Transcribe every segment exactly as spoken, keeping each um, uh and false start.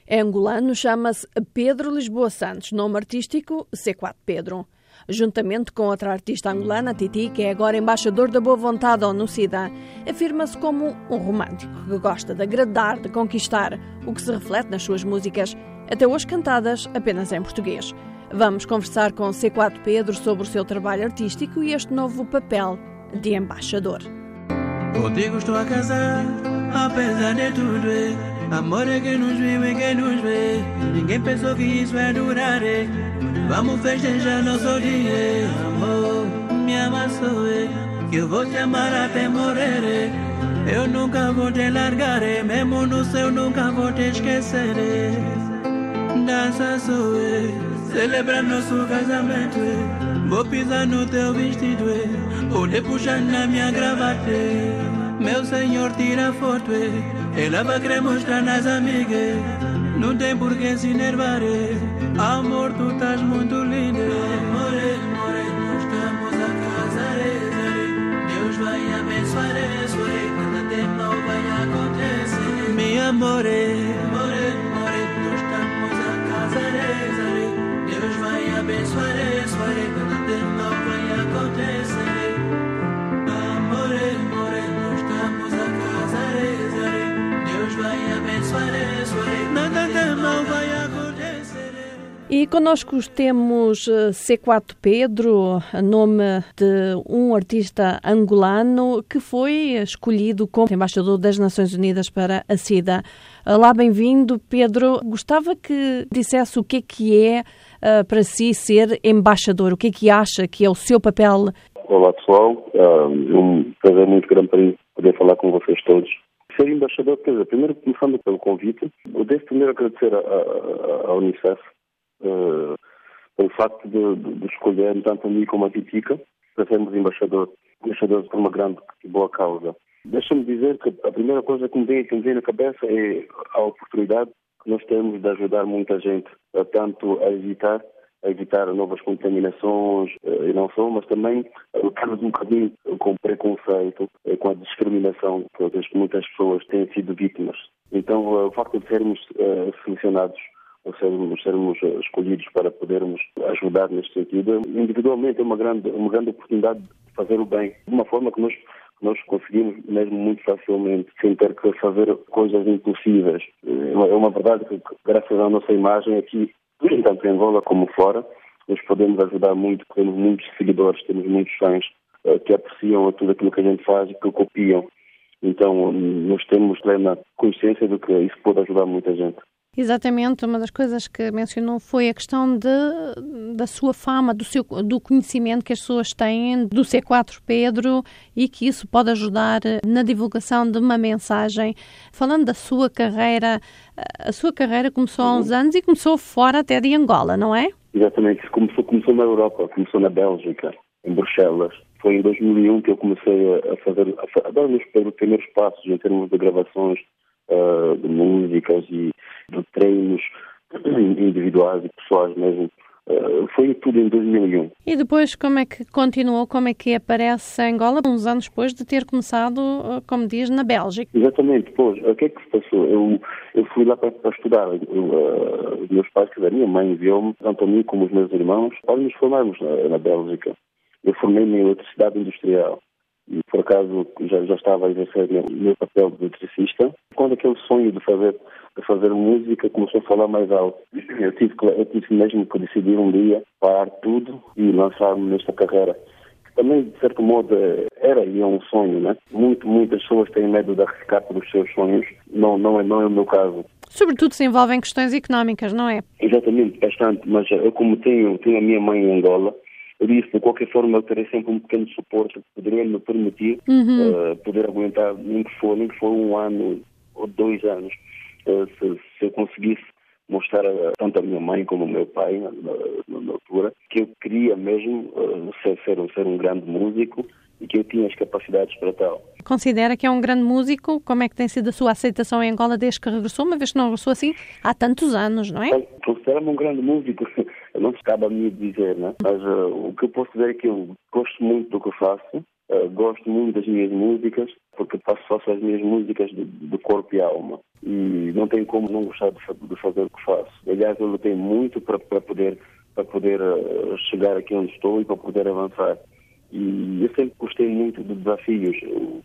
É angolano, chama-se Pedro Lisboa Santos, nome artístico C quatro Pedro. Juntamente com outra artista angolana, Titi, que é agora embaixador da boa vontade da ONU SIDA, afirma-se como um romântico que gosta de agradar, de conquistar, o que se reflete nas suas músicas, até hoje cantadas apenas em português. Vamos conversar com C quatro Pedro sobre o seu trabalho artístico e este novo papel de embaixador. Contigo estou a casar, apesar de tudo. Amor é que nos viu e que nos vê. Ninguém pensou que isso é durar. Vamos festejar nosso dia. Amor, me ama sou eu, que eu vou te amar até morrer. Eu nunca vou te largar, mesmo no céu nunca vou te esquecer. Dança sou eu, celebra nosso casamento. Vou pisar no teu vestido, poder puxar na minha gravata. Meu senhor tira foto, ela vai querer mostrar nas amigas. Não tem por que se enervar. Amor, tu estás muito linda. Amor, amor, nós estamos a casar. Deus vai abençoar. Nada de mal vai acontecer. Meu amor, amor, amor, nós estamos a casar. Deus vai abençoar. Nada de mal vai acontecer. Amor, amor, nós estamos a casar. Deus vai abençoar. Nada de mal vai acontecer. E connosco temos C quatro Pedro, nome de um artista angolano que foi escolhido como embaixador das Nações Unidas para a SIDA. Olá, bem-vindo, Pedro. Gostava que dissesse o que é que é uh, para si ser embaixador, o que é que acha que é o seu papel. Olá, pessoal. É um prazer muito grande para mim poder falar com vocês todos. Ser embaixador, quer dizer, primeiro começando pelo convite, eu devo primeiro agradecer à Unicef uh, pelo facto de, de, de escolher tanto a mim como a Titica para sermos embaixador, embaixadores por uma grande e boa causa. Deixa-me dizer que a primeira coisa que me vem, que me vem na cabeça é a oportunidade que nós temos de ajudar muita gente, a tanto a evitar a evitar novas contaminações e não só, mas também lutarmos um bocadinho com o preconceito, com a discriminação que muitas pessoas têm sido vítimas. Então, o facto de sermos uh, selecionados, ou sermos, sermos uh, escolhidos para podermos ajudar neste sentido, individualmente é uma grande, uma grande oportunidade de fazer o bem, de uma forma que nós, nós conseguimos mesmo muito facilmente, sem ter que fazer coisas impossíveis. É uma, é uma verdade que, graças à nossa imagem aqui, tanto em Angola como fora, nós podemos ajudar muito, temos muitos seguidores, temos muitos fãs uh, que apreciam tudo aquilo que a gente faz e que copiam. Então, nós temos plena consciência de que isso pode ajudar muita gente. Exatamente, uma das coisas que mencionou foi a questão de, da sua fama, do, seu, do conhecimento que as pessoas têm do C quatro Pedro e que isso pode ajudar na divulgação de uma mensagem. Falando da sua carreira, a sua carreira começou há uns anos e começou fora até de Angola, não é? Exatamente, começou, começou na Europa, começou na Bélgica, em Bruxelas. Foi em dois mil e um que eu comecei a fazer, a dar os primeiros passos em termos de gravações, Uh, de músicas e de treinos individuais e pessoais mesmo. Uh, foi tudo em dois mil e um. E depois como é que continuou, como é que aparece em Angola, uns anos depois de ter começado, como diz, na Bélgica? Exatamente, pois, o que é que se passou? Eu, eu fui lá para, para estudar. Eu, uh, os meus pais, a minha mãe enviou-me, tanto a mim como os meus irmãos, para nos formarmos na, na Bélgica. Eu formei-me em eletricidade industrial. E, por acaso, já, já estava a exercer o meu papel de eletricista. Quando aquele sonho de fazer, de fazer música começou a falar mais alto, eu tive, eu tive mesmo que decidir um dia parar tudo e lançar-me nesta carreira. Que também, de certo modo, era e é um sonho, né? Muito, muitas pessoas têm medo de arriscar pelos seus sonhos. Não, não, é, não é o meu caso. Sobretudo se envolvem questões económicas, não é? Exatamente, bastante. Mas eu, como tenho, tenho a minha mãe em Angola, eu disse, de qualquer forma, eu terei sempre um pequeno suporte que poderia me permitir uhum. uh, poder aguentar, nem que for, nem que for um ano ou dois anos, uh, se, se eu conseguisse mostrar a, tanto a minha mãe como o meu pai, na, na, na altura, que eu queria mesmo uh, ser, ser, ser um grande músico e que eu tinha as capacidades para tal. Considera que é um grande músico? Como é que tem sido a sua aceitação em Angola desde que regressou, uma vez que não regressou assim há tantos anos, não é? Considero-me um grande músico, não se cabe a mim dizer, né? Mas uh, o que eu posso dizer é que eu gosto muito do que eu faço, Uh, gosto muito das minhas músicas, porque faço só as minhas músicas de, de corpo e alma. E não tem como não gostar de, de fazer o que faço. Aliás, eu lutei muito para, para poder, para poder uh, chegar aqui onde estou e para poder avançar. E eu sempre gostei muito de desafios. Eu,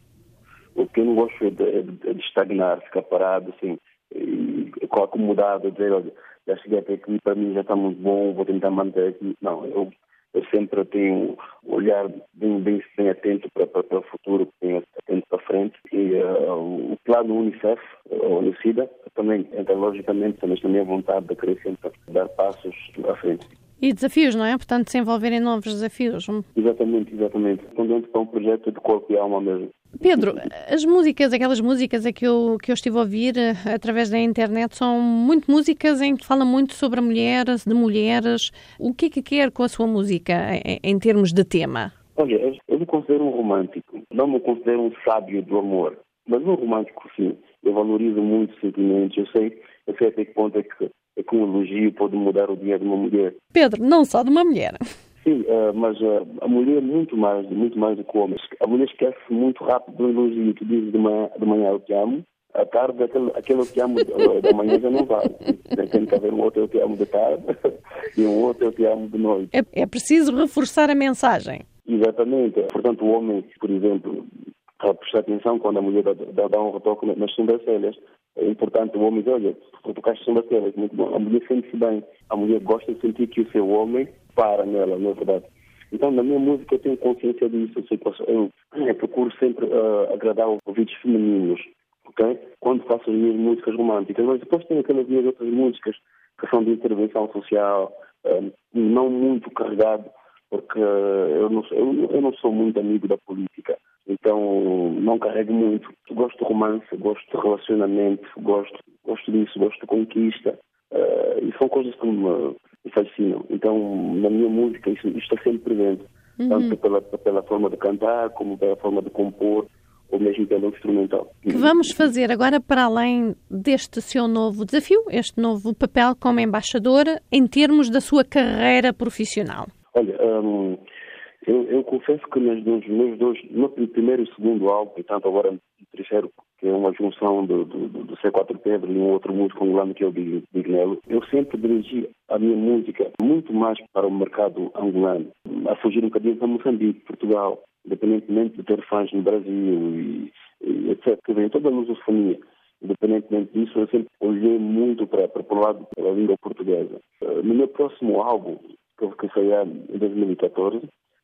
o que eu não gosto é de, de, de estagnar, ficar parado, assim, e, acomodado, dizer, olha, já cheguei até aqui, para mim já está muito bom, vou tentar manter aqui. Não, eu... Eu sempre tenho um olhar bem, bem, bem atento para, para, para o futuro, bem atento para frente. E uh, o plano Unicef, a Unicida, também entra logicamente também na minha vontade de querer sempre dar passos à frente. E desafios, não é? Portanto, se envolverem novos desafios. Exatamente, exatamente. Contente para um projeto de corpo e alma mesmo. Pedro, as músicas, aquelas músicas a que eu, que eu estive a ouvir através da internet, são muito músicas em que fala muito sobre a mulher, de mulheres. O que é que quer com a sua música em, em termos de tema? Olha, eu me considero um romântico. Não me considero um sábio do amor. Mas um romântico, sim. Eu valorizo muito os sentimentos. Eu sei, eu sei até que ponto é que, é que um elogio pode mudar o dia de uma mulher. Pedro, não só de uma mulher. Sim, uh, mas uh, a mulher é muito mais, muito mais do que o homem. A mulher esquece muito rápido do elogio. Tu dizes de manhã, de manhã eu te amo, à tarde aquele, aquele eu te amo da manhã já não vale. Tem que haver um outro eu te amo de tarde e um outro eu te amo de noite. É, é preciso reforçar a mensagem. Exatamente. Portanto, o homem, por exemplo, a prestar atenção quando a mulher dá, dá, dá um retoque nas sobrancelhas. É importante o homem dizer, olha, tu tocaste sobrancelhas, muito bom. A mulher sente-se bem. A mulher gosta de sentir que o seu homem para nela, não é verdade? Então, na minha música eu tenho consciência disso. Eu, sempre, eu, eu procuro sempre uh, agradar os ouvidos femininos, ok? Quando faço as minhas músicas românticas. Mas depois tem aquelas minhas outras músicas que são de intervenção social, uh, não muito carregado, porque uh, eu, não, eu, eu não sou muito amigo da política. Então, não carrego muito. Gosto de romance, gosto de relacionamento, gosto, gosto disso, gosto de conquista. Uh, e são coisas que me, me fascinam. Então, na minha música, isso, isso está sempre presente. Uhum. Tanto pela, pela forma de cantar, como pela forma de compor, ou mesmo pelo instrumental. Que vamos fazer agora para além deste seu novo desafio, este novo papel como embaixadora, em termos da sua carreira profissional? Olha, um, eu, eu confesso que nos dois, meus dois, no primeiro e segundo álbum, e tanto agora no terceiro, que é uma junção do, do, do C quatro Pedro e um outro músico angolano que é o Bignello, eu sempre dirigi a minha música muito mais para o mercado angolano, a fugir um bocadinho para Moçambique, Portugal, independentemente de ter fãs no Brasil e, e etcétera, que vem toda a lusofonia. Independentemente disso, eu sempre olhei muito para, para, para o lado da língua portuguesa. Uh, no meu próximo álbum, que, que sairá em dois mil e catorze,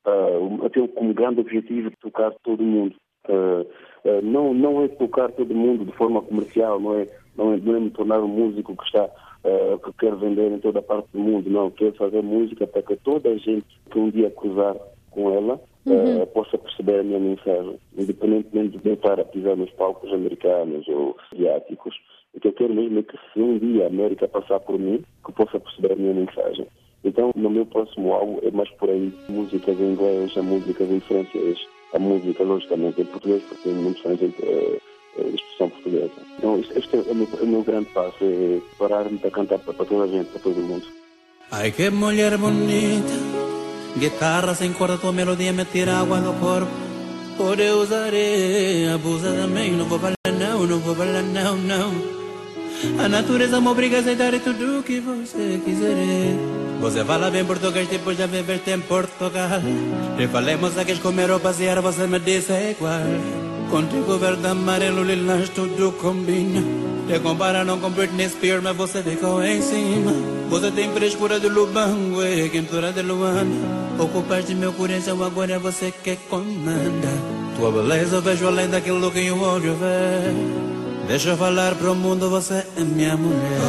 uh, eu tenho como grande objetivo tocar todo mundo. Uh, uh, não, não é tocar todo mundo de forma comercial, não é, não é, não é me tornar um músico que está uh, que quer vender em toda a parte do mundo, não. Quero fazer música para que toda a gente que um dia cruzar com ela uhum. uh, possa perceber a minha mensagem, independentemente de eu estar a pisar nos palcos americanos ou asiáticos. O que eu quero mesmo é que se um dia a América passar por mim, que possa perceber a minha mensagem. Então, no meu próximo álbum é mais por aí, músicas em inglês, músicas em francês, a música, logicamente, em português, porque tem muitos fãs de uh, expressão portuguesa. Então, este é o meu, o meu grande passo, é parar-me para cantar para, para toda a gente, para todo mundo. Ai, que mulher bonita, guitarra sem corda, tua melodia me tira água do corpo. Por eu usarei, abusa também, não vou falar não, não vou falar não, não. A natureza me obriga a aceitar tudo o que você quiser. Você fala bem português depois de viver em Portugal. E falemos a que comer ou passear, você me disse é igual. Contigo verde, amarelo, lilás, tudo combina. Te compara não com Britney Spears, mas você ficou em cima. Você tem frescura de Lubango e quentura de Luanda. Ocupaste meu coração, agora é você que comanda. Tua beleza eu vejo além daquilo que o olho vê. Deixa eu falar pro mundo, você é minha mulher.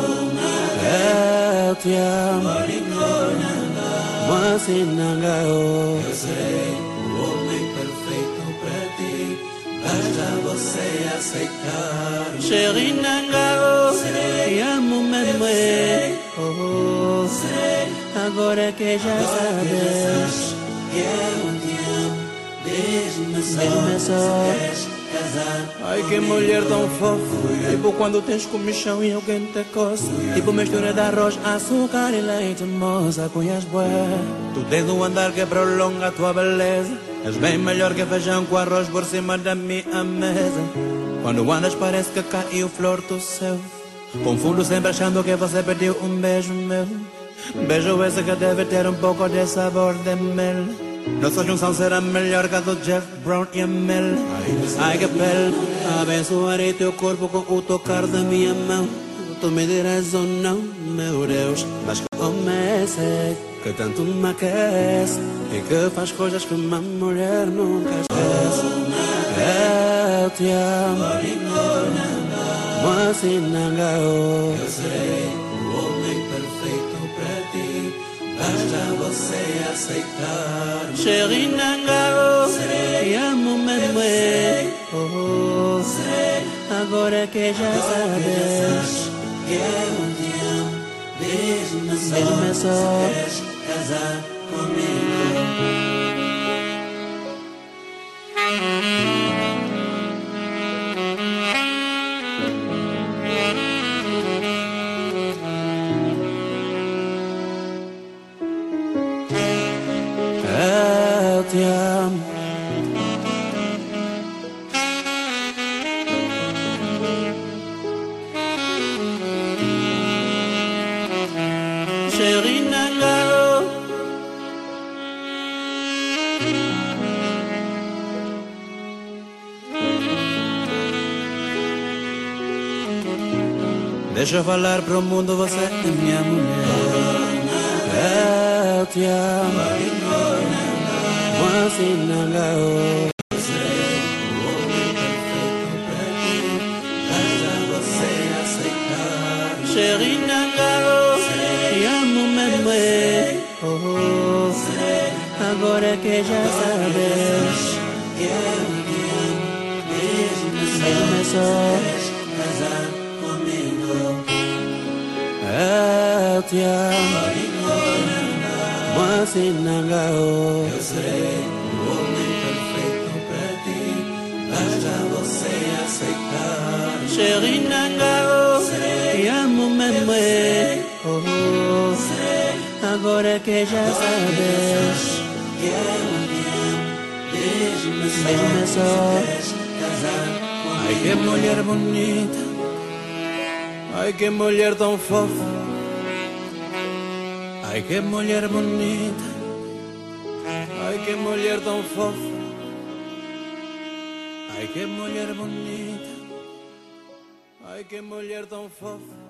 Eu te amo, mas eu sei o homem perfeito pra ti. Basta você aceitar. Chérie Nangao, te amo mesmo. Oh, agora que já sabes que eu te amo, diz-me só. Ai, que mulher tão fofa. Tipo quando tens comichão e alguém te coça. Tipo mistura de arroz, açúcar e leite, moça, conhece bué. Tu tens um andar que prolonga a tua beleza. És bem melhor que feijão com arroz por cima da minha mesa. Quando andas parece que caiu flor do céu. Confundo sempre achando que você pediu um beijo meu. Beijo esse que deve ter um pouco de sabor de mel. Nossa junção será melhor que a do Jeff Brown e a Mel. Ai que pele, abençoarei teu corpo com o tocar da minha mão. Tu me dirás ou não, meu Deus. Mas que comece, que tanto me aquece e que faz coisas que uma mulher nunca esquece. Eu te amo, Mocinangao. Eu serei o homem perfeito para ti. Basta você aceitar. Xerinangao, te amo mesmo. Oh, agora que já sabes que eu te amo, diz-me só, diz-me só, queres casar comigo? Eu te amo. Xerinangao. Deixa eu falar pro mundo, você é minha mulher. Eu te amo, Mocinangao. Eu serei o homem perfeito pra ti. Basta você aceitar. Xerinangao, te amo mesmo. Oh, agora que já sabes que eu te amo, diz-me só, queres casar comigo? Eu te amo, Mocinangao. Eu serei o homem perfeito para ti. Basta você aceitar. Xerinangao, te amo mesmo. Oh, agora que já sabes que eu te amo, diz-me só, queres casar comigo? Ai que mulher bonita, ai que mulher tão fofa. Ai que mulher bonita, ai que mulher tão fofa. Ai que mulher bonita, ai que mulher tão fofa.